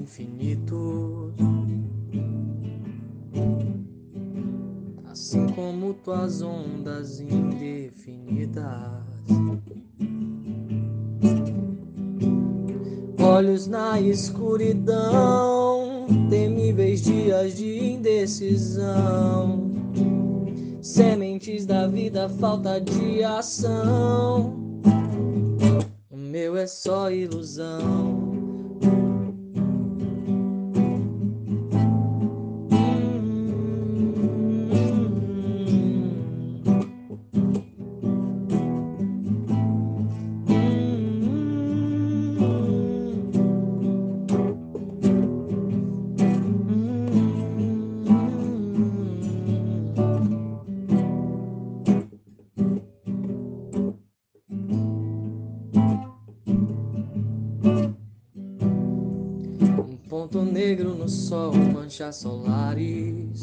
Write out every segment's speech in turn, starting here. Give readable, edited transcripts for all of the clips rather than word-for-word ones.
infinitos, assim como tuas ondas indefinidas. Olhos na escuridão, temíveis dias de indecisão, sementes da vida, falta de ação. O meu é só ilusão. Ponto negro no sol, manchas solares.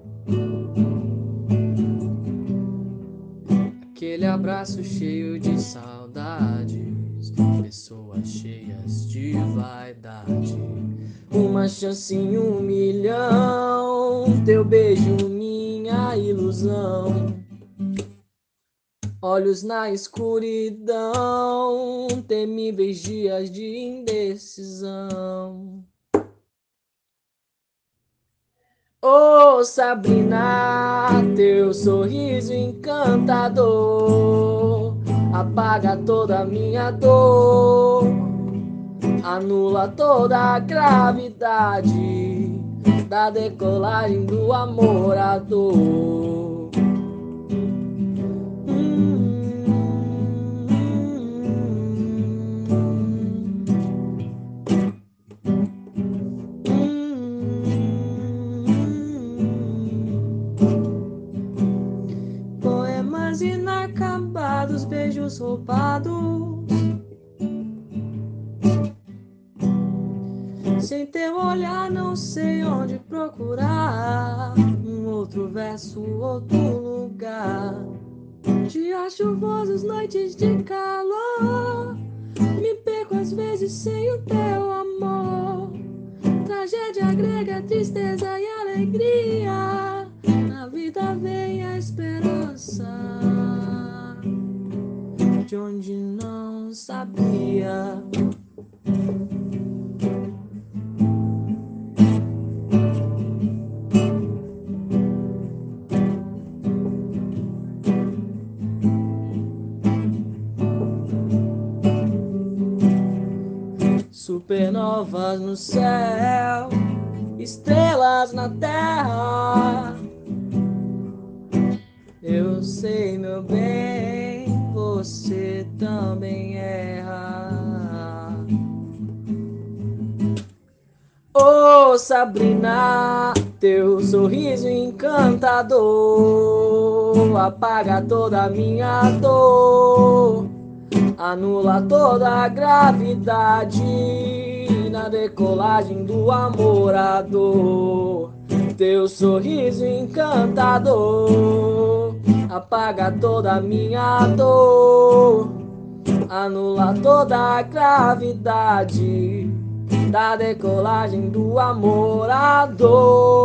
Aquele abraço cheio de saudades, pessoas cheias de vaidade. Uma chance em 1.000.000, teu beijo, minha ilusão. Olhos na escuridão, temíveis dias de indecisão. Oh, Sabrina, teu sorriso encantador apaga toda a minha dor, anula toda a gravidade da decolagem do amor à dor. Poemas inacabados, beijos roubados, sem teu olhar não sei onde procurar um outro verso, outro lugar. Dias chuvosos, noites de calor, me perco às vezes sem o teu amor. Tragédia grega, tristeza e alegria, na vida vem a esperança de onde não sabia. Supernovas no céu, estrelas na terra. Eu sei, meu bem, você também erra. Oh, Sabrina, teu sorriso encantador apaga toda a minha dor, anula toda a gravidade na decolagem do amor à dor. Teu sorriso encantador apaga toda a minha dor, anula toda a gravidade da decolagem do amor à dor.